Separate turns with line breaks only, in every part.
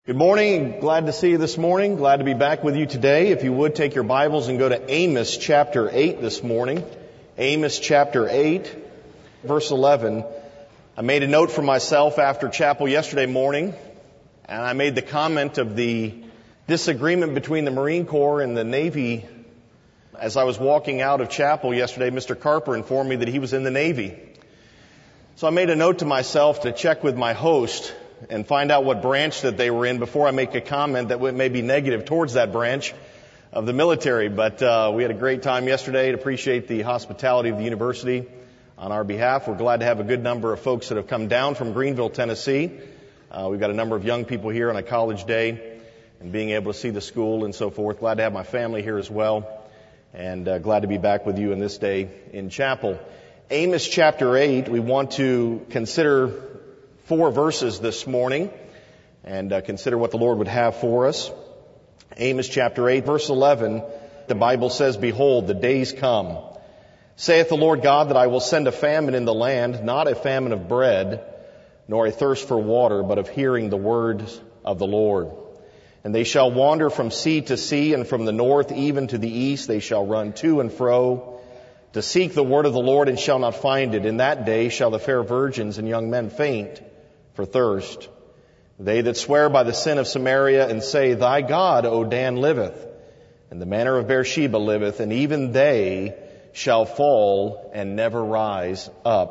Good morning. Glad to see you this morning. Glad to be back with you today. If you would, take your Bibles and go to Amos chapter 8 this morning. Amos chapter 8, verse 11. I made a note for myself after chapel yesterday morning, and I made the comment of the disagreement between the Marine Corps and the Navy. As I was walking out of chapel yesterday, Mr. Carper informed me that he was in the Navy. So I made a note to myself to check with my host and find out what branch that they were in before I make a comment that may be negative towards that branch of the military. But we had a great time yesterday to appreciate the hospitality of the university on our behalf. We're glad to have a good number of folks that have come down from Greenville, Tennessee. We've got a number of young people here on a college day and being able to see the school and so forth. Glad to have my family here as well, and glad to be back with you on this day in chapel. Amos chapter 8, we want to consider 4 verses this morning and consider what the Lord would have for us. Amos chapter 8, verse 11, the Bible says, "Behold, the days come, saith the Lord God, that I will send a famine in the land, not a famine of bread, nor a thirst for water, but of hearing the words of the Lord. And they shall wander from sea to sea, and from the north even to the east they shall run to and fro, to seek the word of the Lord, and shall not find it. In that day shall the fair virgins and young men faint for thirst. They that swear by the sin of Samaria and say, Thy God, O Dan, liveth, and the manor of Beersheba liveth, and even they shall fall and never rise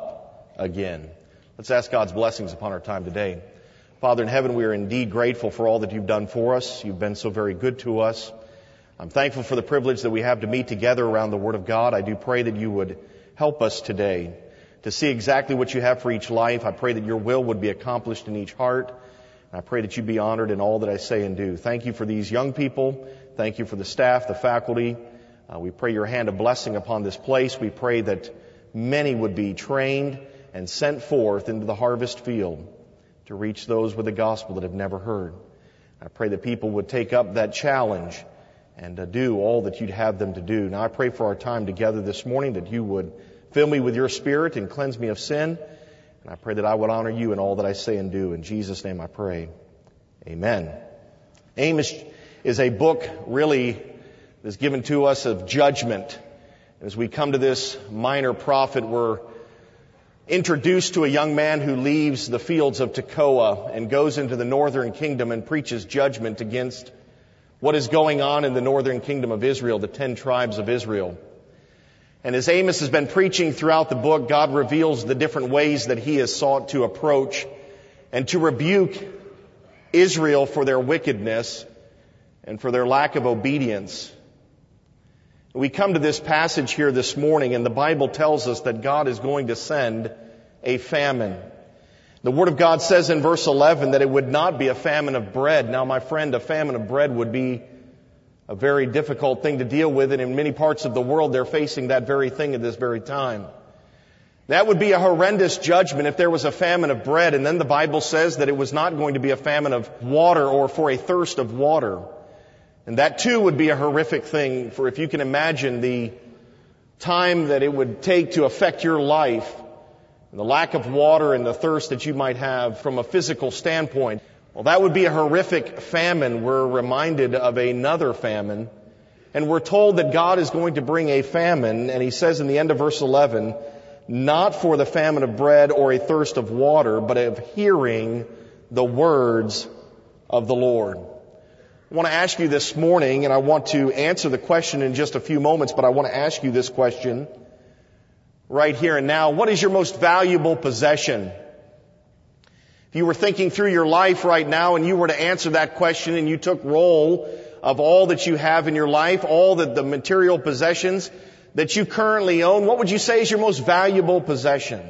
up again." Let's ask God's blessings upon our time today. Father in heaven, we are indeed grateful for all that you've done for us. You've been so very good to us. I'm thankful for the privilege that we have to meet together around the Word of God. I do pray that you would help us today to see exactly what you have for each life. I pray that your will would be accomplished in each heart. And I pray that you be honored in all that I say and do. Thank you for these young people. Thank you for the staff, the faculty. We pray your hand of blessing upon this place. We pray that many would be trained and sent forth into the harvest field to reach those with the gospel that have never heard. I pray that people would take up that challenge and do all that you'd have them to do. Now I pray for our time together this morning that you would fill me with your Spirit and cleanse me of sin. And I pray that I would honor you in all that I say and do. In Jesus' name I pray. Amen. Amos is a book really that is given to us of judgment. As we come to this minor prophet, we're introduced to a young man who leaves the fields of Tekoa and goes into the northern kingdom and preaches judgment against what is going on in the northern kingdom of Israel, the 10 tribes of Israel. And as Amos has been preaching throughout the book, God reveals the different ways that he has sought to approach and to rebuke Israel for their wickedness and for their lack of obedience. We come to this passage here this morning, and the Bible tells us that God is going to send a famine. The Word of God says in verse 11 that it would not be a famine of bread. Now, my friend, a famine of bread would be a very difficult thing to deal with, and in many parts of the world they're facing that very thing at this very time. That would be a horrendous judgment if there was a famine of bread, and then the Bible says that it was not going to be a famine of water or for a thirst of water. And that too would be a horrific thing, for if you can imagine the time that it would take to affect your life, and the lack of water and the thirst that you might have from a physical standpoint. Well, that would be a horrific famine. We're reminded of another famine, and we're told that God is going to bring a famine, and he says in the end of verse 11, not for the famine of bread or a thirst of water, but of hearing the words of the Lord. I want to ask you this morning, and I want to answer the question in just a few moments, but I want to ask you this question right here and now. What is your most valuable possession? If you were thinking through your life right now and you were to answer that question and you took roll of all that you have in your life, all the material possessions that you currently own, what would you say is your most valuable possession?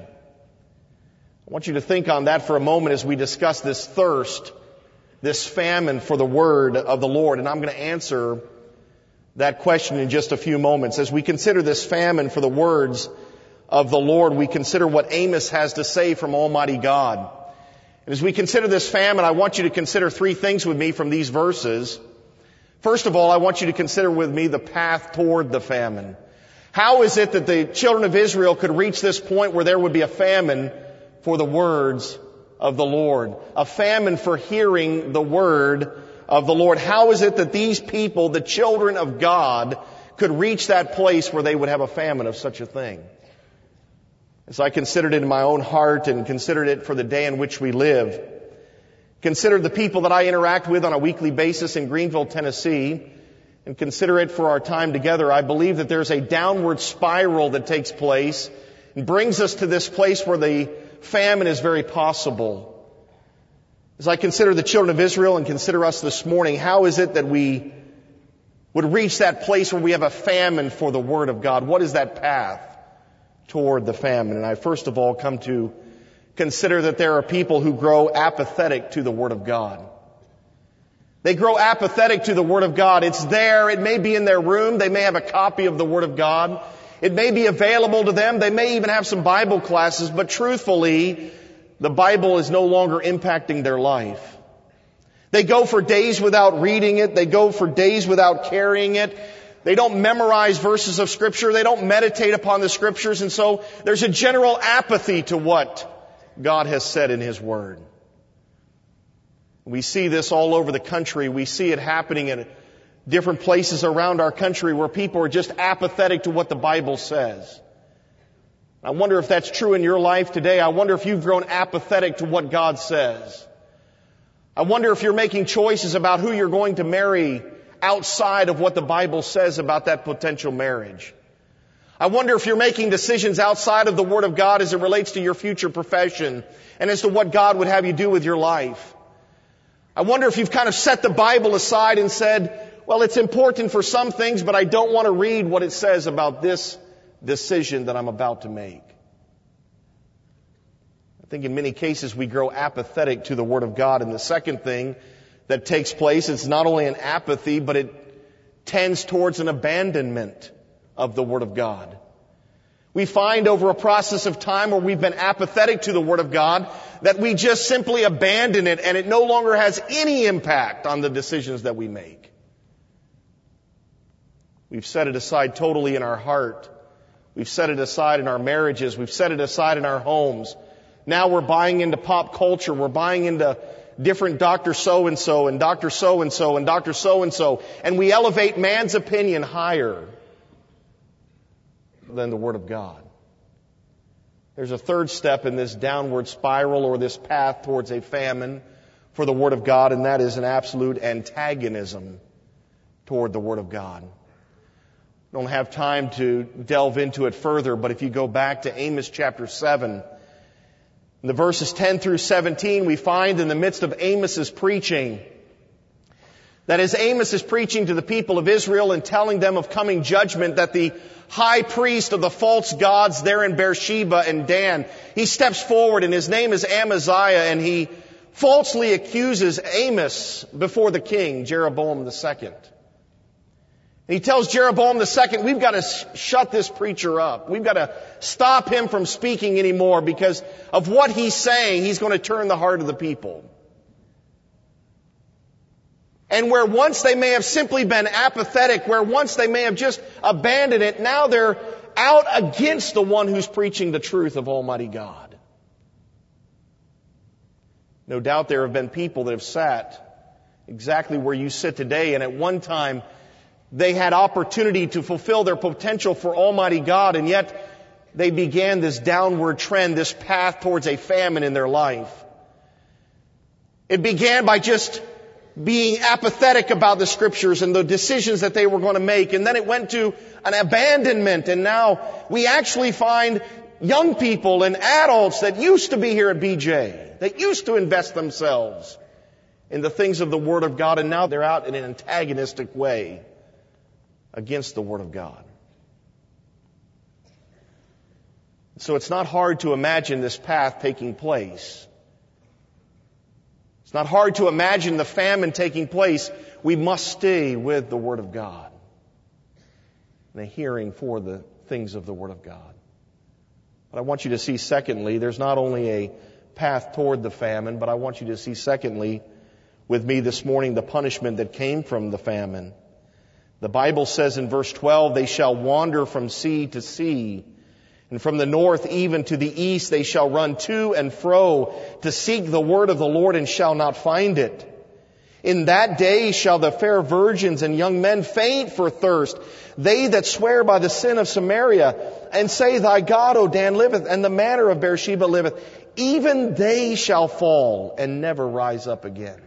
I want you to think on that for a moment as we discuss this thirst, this famine for the word of the Lord. And I'm going to answer that question in just a few moments. As we consider this famine for the words of the Lord, we consider what Amos has to say from Almighty God. And as we consider this famine, I want you to consider 3 things with me from these verses. First of all, I want you to consider with me the path toward the famine. How is it that the children of Israel could reach this point where there would be a famine for the words of the Lord. A famine for hearing the word of the Lord. How is it that these people, the children of God, could reach that place where they would have a famine of such a thing? As I considered it in my own heart and considered it for the day in which we live, considered the people that I interact with on a weekly basis in Greenville, Tennessee, and consider it for our time together, I believe that there's a downward spiral that takes place and brings us to this place where the famine is very possible. As I consider the children of Israel and consider us this morning, how is it that we would reach that place where we have a famine for the Word of God? What is that path toward the famine? And I first of all come to consider that there are people who grow apathetic to the Word of God. They grow apathetic to the Word of God. It's there. It may be in their room. They may have a copy of the Word of God. It may be available to them. They may even have some Bible classes, but truthfully, the Bible is no longer impacting their life. They go for days without reading it. They go for days without carrying it. They don't memorize verses of Scripture. They don't meditate upon the Scriptures. And so there's a general apathy to what God has said in His Word. We see this all over the country. We see it happening in different places around our country where people are just apathetic to what the Bible says. I wonder if that's true in your life today. I wonder if you've grown apathetic to what God says. I wonder if you're making choices about who you're going to marry outside of what the Bible says about that potential marriage. I wonder if you're making decisions outside of the Word of God as it relates to your future profession and as to what God would have you do with your life. I wonder if you've kind of set the Bible aside and said, well, it's important for some things, but I don't want to read what it says about this decision that I'm about to make. I think in many cases we grow apathetic to the Word of God. And the second thing that takes place, it's not only an apathy, but it tends towards an abandonment of the Word of God. We find over a process of time where we've been apathetic to the Word of God that we just simply abandon it and it no longer has any impact on the decisions that we make. We've set it aside totally in our heart. We've set it aside in our marriages. We've set it aside in our homes. Now we're buying into pop culture. We're buying into different Dr. So-and-so and Dr. So-and-so and Dr. So-and-so. And we elevate man's opinion higher than the Word of God. There's a third step in this downward spiral or this path towards a famine for the Word of God, and that is an absolute antagonism toward the Word of God. I don't have time to delve into it further, but if you go back to Amos chapter 7, in the verses 10 through 17, we find in the midst of Amos's preaching that as Amos is preaching to the people of Israel and telling them of coming judgment, that the high priest of the false gods there in Beersheba and Dan, he steps forward and his name is Amaziah, and he falsely accuses Amos before the king, Jeroboam II. He tells Jeroboam II, we've got to shut this preacher up. We've got to stop him from speaking anymore because of what he's saying. He's going to turn the heart of the people. And where once they may have simply been apathetic, where once they may have just abandoned it, now they're out against the one who's preaching the truth of Almighty God. No doubt there have been people that have sat exactly where you sit today, and at one time they had opportunity to fulfill their potential for Almighty God, and yet they began this downward trend, this path towards a famine in their life. It began by just being apathetic about the Scriptures and the decisions that they were going to make, and then it went to an abandonment, and now we actually find young people and adults that used to be here at BJ, that used to invest themselves in the things of the Word of God, and now they're out in an antagonistic way against the Word of God. So it's not hard to imagine this path taking place. It's not hard to imagine the famine taking place. We must stay with the Word of God and a hearing for the things of the Word of God. But I want you to see, secondly, there's not only a path toward the famine, but I want you to see, secondly, with me this morning, the punishment that came from the famine. The Bible says in verse 12, they shall wander from sea to sea And from the north even to the east they shall run to and fro to seek the word of the Lord and shall not find it. In that day shall the fair virgins and young men faint for thirst, they that swear by the sin of Samaria, and say, Thy God, O Dan, liveth, and the manor of Beersheba liveth. Even they shall fall and never rise up again.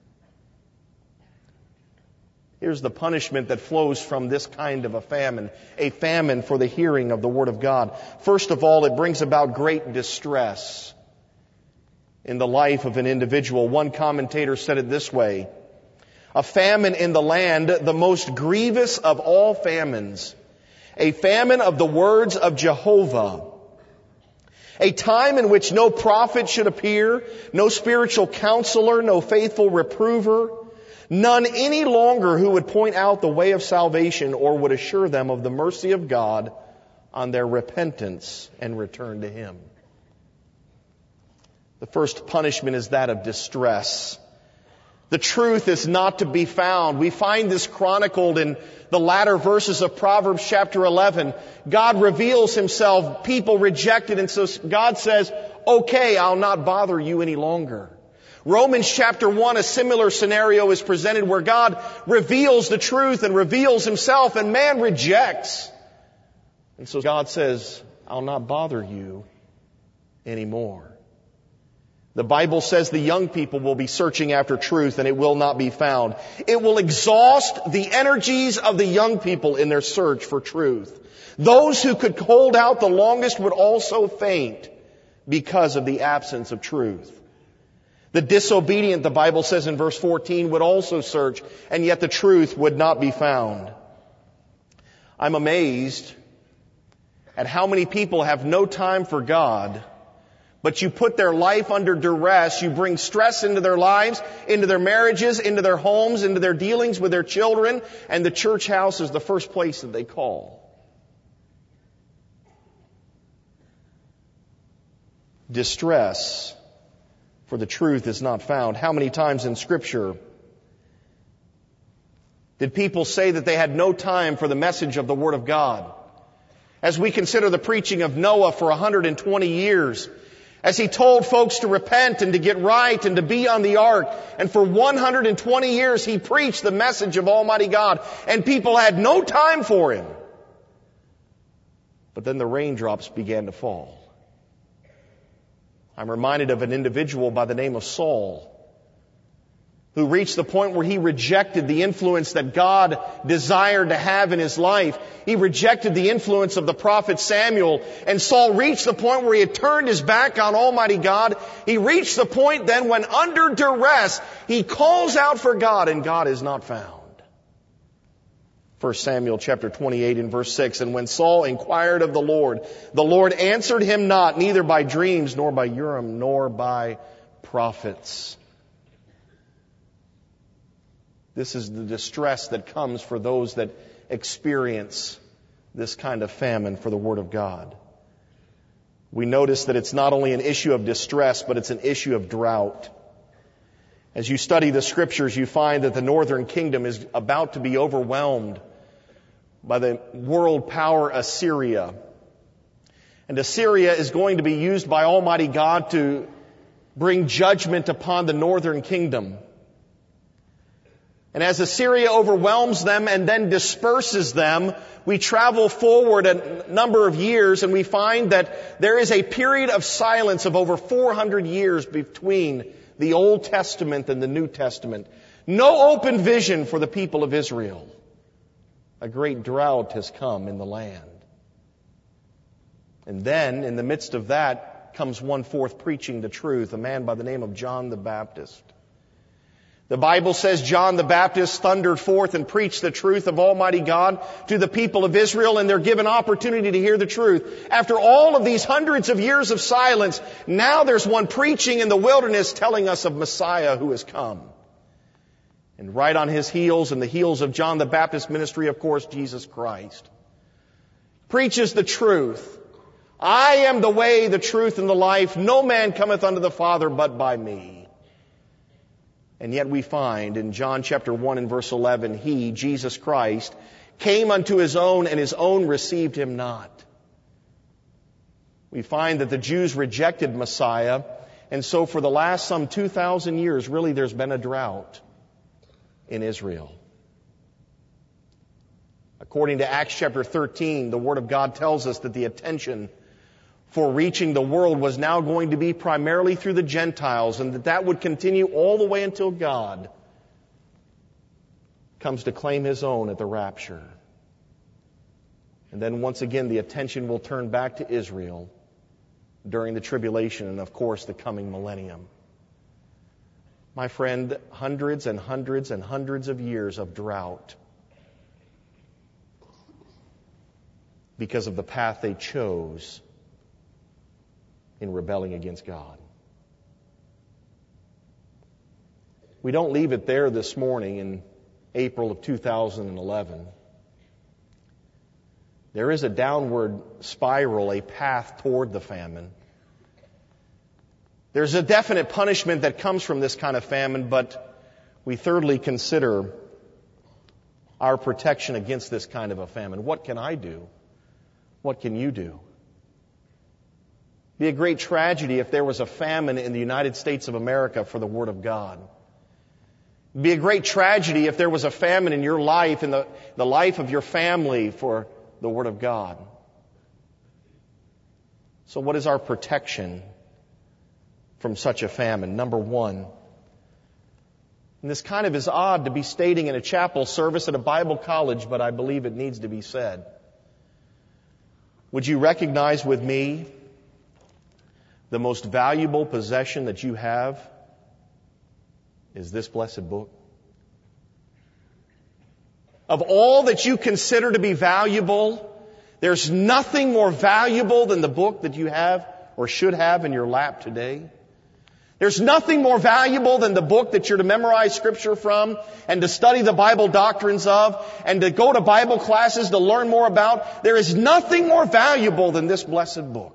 Here's the punishment that flows from this kind of a famine for the hearing of the Word of God. First of all, it brings about great distress in the life of an individual. One commentator said it this way: a famine in the land, the most grievous of all famines, a famine of the words of Jehovah, a time in which no prophet should appear, no spiritual counselor, no faithful reprover, none any longer who would point out the way of salvation or would assure them of the mercy of God on their repentance and return to Him. The first punishment is that of distress. The truth is not to be found. We find this chronicled in the latter verses of Proverbs chapter 11. God reveals Himself, people rejected, and so God says, okay, I'll not bother you any longer. Romans chapter 1, a similar scenario is presented where God reveals the truth and reveals Himself, and man rejects. And so God says, I'll not bother you anymore. The Bible says the young people will be searching after truth and it will not be found. It will exhaust the energies of the young people in their search for truth. Those who could hold out the longest would also faint because of the absence of truth. The disobedient, the Bible says in verse 14, would also search, and yet the truth would not be found. I'm amazed at how many people have no time for God, but you put their life under duress, you bring stress into their lives, into their marriages, into their homes, into their dealings with their children, and the church house is the first place that they call. Distress for the truth is not found. How many times in Scripture did people say that they had no time for the message of the Word of God? As we consider the preaching of Noah for 120 years, as he told folks to repent and to get right and to be on the ark, and for 120 years he preached the message of Almighty God, and people had no time for Him. But then the raindrops began to fall. I'm reminded of an individual by the name of Saul, who reached the point where he rejected the influence that God desired to have in his life. He rejected the influence of the prophet Samuel. And Saul reached the point where he had turned his back on Almighty God. He reached the point then when under duress, he calls out for God and God is not found. 1 Samuel chapter 28 and verse 6, and when Saul inquired of the Lord answered him not, neither by dreams, nor by Urim, nor by prophets. This is the distress that comes for those that experience this kind of famine for the Word of God. We notice that it's not only an issue of distress, but it's an issue of drought. As you study the Scriptures, you find that the northern kingdom is about to be overwhelmed by the world power Assyria. And Assyria is going to be used by Almighty God to bring judgment upon the northern kingdom. And as Assyria overwhelms them and then disperses them, we travel forward a number of years and we find that there is a period of silence of over 400 years between the Old Testament and the New Testament. No open vision for the people of Israel. A great drought has come in the land. And then, in the midst of that, comes one forth preaching the truth, a man by the name of John the Baptist. The Bible says John the Baptist thundered forth and preached the truth of Almighty God to the people of Israel, and they're given opportunity to hear the truth. After all of these hundreds of years of silence, now there's one preaching in the wilderness telling us of Messiah who has come. And right on his heels and the heels of John the Baptist's ministry, of course, Jesus Christ preaches the truth. I am the way, the truth, and the life. No man cometh unto the Father but by me. And yet we find in John chapter 1 and verse 11, He, Jesus Christ, came unto His own, and His own received Him not. We find that the Jews rejected Messiah, and so for the last some 2,000 years, really there's been a drought in Israel. According to Acts chapter 13, the Word of God tells us that the attention for reaching the world was now going to be primarily through the Gentiles, and that would continue all the way until God comes to claim His own at the rapture. And then once again, the attention will turn back to Israel during the tribulation and, of course, the coming millennium. My friend, hundreds and hundreds and hundreds of years of drought because of the path they chose in rebelling against God. We don't leave it there this morning in April of 2011. There is a downward spiral, a path toward the famine. There's a definite punishment that comes from this kind of famine, but we thirdly consider our protection against this kind of a famine. What can I do? What can you do? It'd be a great tragedy if there was a famine in the United States of America for the Word of God. It'd be a great tragedy if there was a famine in your life, in the life of your family for the Word of God. So what is our protection from such a famine? Number one, and this kind of is odd to be stating in a chapel service at a Bible college, but I believe it needs to be said. Would you recognize with me the most valuable possession that you have is this blessed book? Of all that you consider to be valuable, there's nothing more valuable than the book that you have or should have in your lap today. There's nothing more valuable than the book that you're to memorize Scripture from and to study the Bible doctrines of and to go to Bible classes to learn more about. There is nothing more valuable than this blessed book.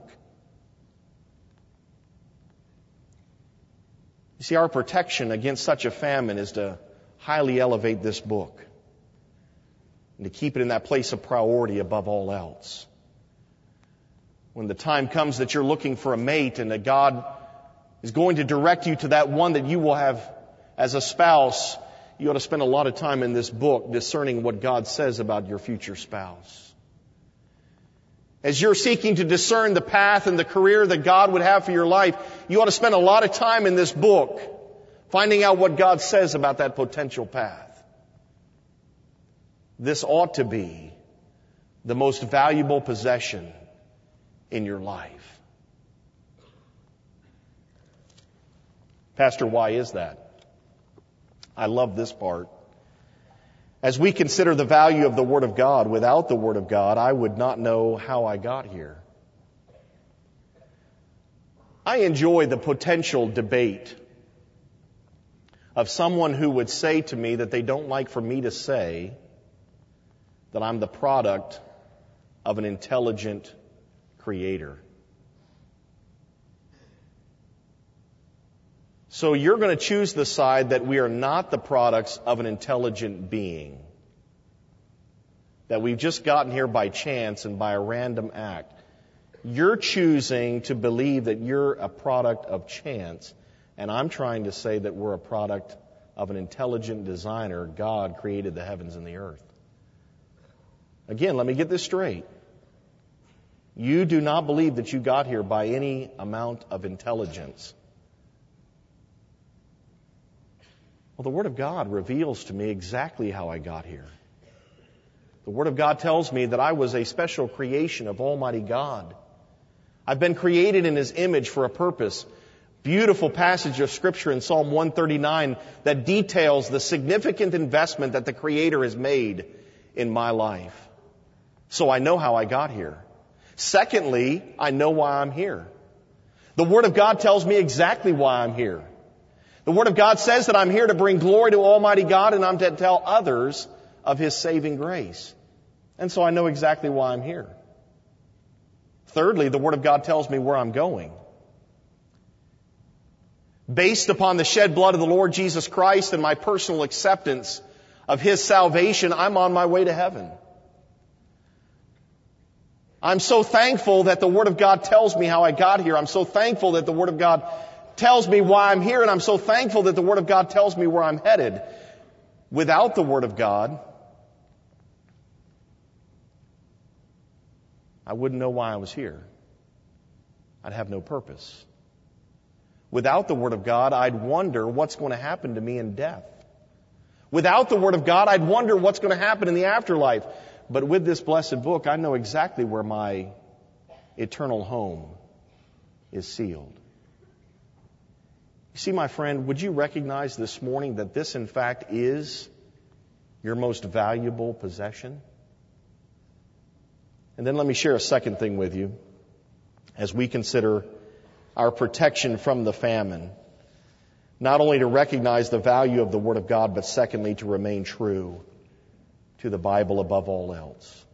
You see, our protection against such a famine is to highly elevate this book and to keep it in that place of priority above all else. When the time comes that you're looking for a mate and that God is going to direct you to that one that you will have as a spouse, you ought to spend a lot of time in this book discerning what God says about your future spouse. As you're seeking to discern the path and the career that God would have for your life, you ought to spend a lot of time in this book finding out what God says about that potential path. This ought to be the most valuable possession in your life. Pastor, why is that? I love this part. As we consider the value of the Word of God, without the Word of God, I would not know how I got here. I enjoy the potential debate of someone who would say to me that they don't like for me to say that I'm the product of an intelligent creator. So you're going to choose the side that we are not the products of an intelligent being, that we've just gotten here by chance and by a random act. You're choosing to believe that you're a product of chance, and I'm trying to say that we're a product of an intelligent designer. God created the heavens and the earth. Again, let me get this straight. You do not believe that you got here by any amount of intelligence. Well, the Word of God reveals to me exactly how I got here. The Word of God tells me that I was a special creation of Almighty God. I've been created in His image for a purpose. Beautiful passage of Scripture in Psalm 139 that details the significant investment that the Creator has made in my life. So I know how I got here. Secondly, I know why I'm here. The Word of God tells me exactly why I'm here. The Word of God says that I'm here to bring glory to Almighty God and I'm to tell others of His saving grace. And so I know exactly why I'm here. Thirdly, the Word of God tells me where I'm going. Based upon the shed blood of the Lord Jesus Christ and my personal acceptance of His salvation, I'm on my way to heaven. I'm so thankful that the Word of God tells me how I got here. I'm so thankful that the Word of God tells me why I'm here, and I'm so thankful that the Word of God tells me where I'm headed. Without the Word of God, I wouldn't know why I was here. I'd have no purpose. Without the Word of God, I'd wonder what's going to happen to me in death. Without the Word of God, I'd wonder what's going to happen in the afterlife. But with this blessed book, I know exactly where my eternal home is sealed. You see, my friend, would you recognize this morning that this, in fact, is your most valuable possession? And then let me share a second thing with you as we consider our protection from the famine. Not only to recognize the value of the Word of God, but secondly, to remain true to the Bible above all else.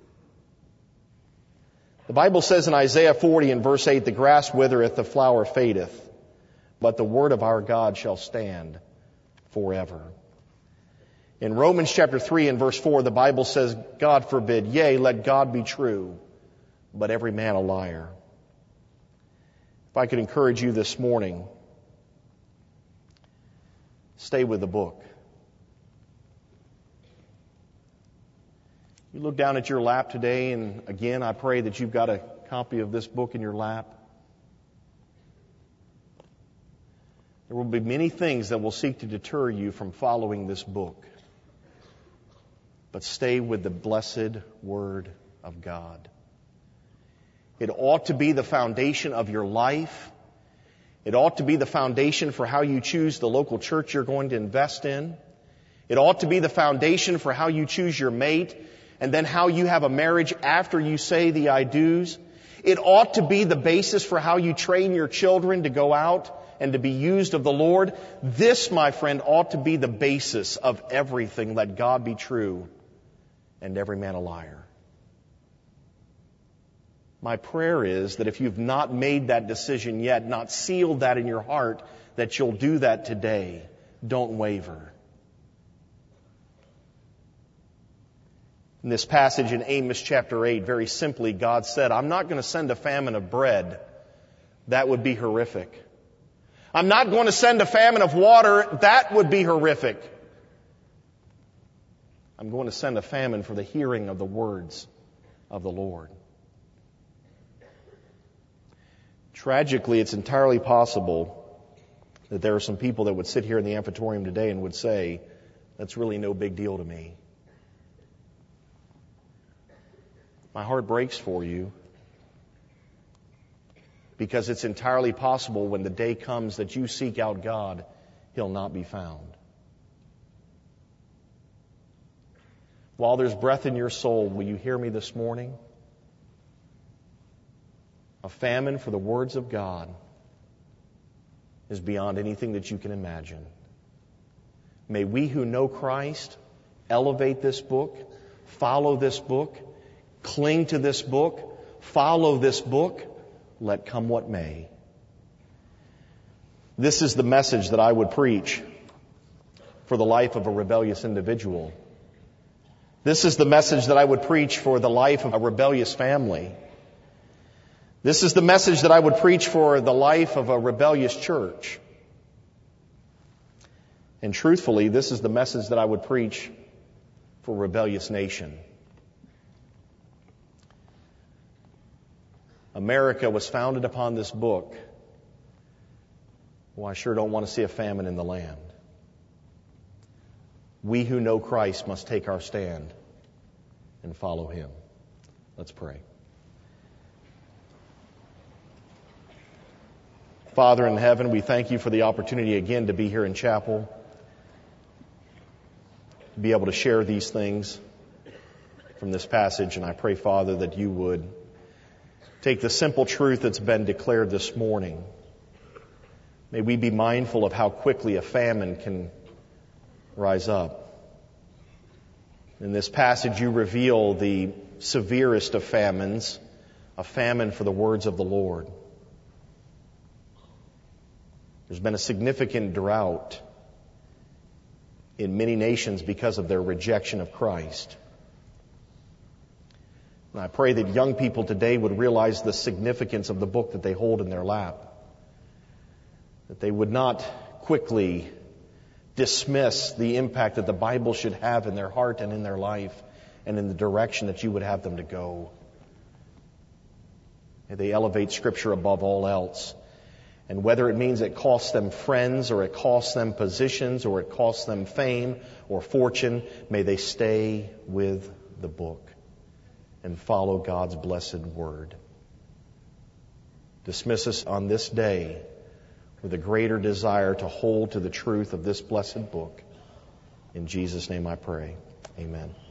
The Bible says in Isaiah 40 and verse 8, the grass withereth, the flower fadeth, but the word of our God shall stand forever. In Romans chapter 3 and verse 4, the Bible says, God forbid, yea, let God be true, but every man a liar. If I could encourage you this morning, stay with the book. You look down at your lap today, and again, I pray that you've got a copy of this book in your lap. There will be many things that will seek to deter you from following this book. But stay with the blessed Word of God. It ought to be the foundation of your life. It ought to be the foundation for how you choose the local church you're going to invest in. It ought to be the foundation for how you choose your mate, and then how you have a marriage after you say the I do's. It ought to be the basis for how you train your children to go out and to be used of the Lord. This, my friend, ought to be the basis of everything. Let God be true and every man a liar. My prayer is that if you've not made that decision yet, not sealed that in your heart, that you'll do that today. Don't waver. In this passage in Amos chapter 8, very simply, God said, I'm not going to send a famine of bread. That would be horrific. I'm not going to send a famine of water. That would be horrific. I'm going to send a famine for the hearing of the words of the Lord. Tragically, it's entirely possible that there are some people that would sit here in the amphitheater today and would say, that's really no big deal to me. My heart breaks for you, because it's entirely possible when the day comes that you seek out God, He'll not be found. While there's breath in your soul, will you hear me this morning? A famine for the words of God is beyond anything that you can imagine. May we who know Christ elevate this book, follow this book, cling to this book, follow this book, let come what may. This is the message that I would preach for the life of a rebellious individual. This is the message that I would preach for the life of a rebellious family. This is the message that I would preach for the life of a rebellious church. And truthfully, this is the message that I would preach for a rebellious nation. America was founded upon this book. Well, I sure don't want to see a famine in the land. We who know Christ must take our stand and follow Him. Let's pray. Father in heaven, we thank You for the opportunity again to be here in chapel, to be able to share these things from this passage. And I pray, Father, that You would take the simple truth that's been declared this morning. May we be mindful of how quickly a famine can rise up. In this passage, You reveal the severest of famines, a famine for the words of the Lord. There's been a significant drought in many nations because of their rejection of Christ. And I pray that young people today would realize the significance of the book that they hold in their lap. That they would not quickly dismiss the impact that the Bible should have in their heart and in their life and in the direction that you would have them to go. May they elevate Scripture above all else. And whether it means it costs them friends or it costs them positions or it costs them fame or fortune, may they stay with the book and follow God's blessed word. Dismiss us on this day with a greater desire to hold to the truth of this blessed book. In Jesus' name I pray. Amen.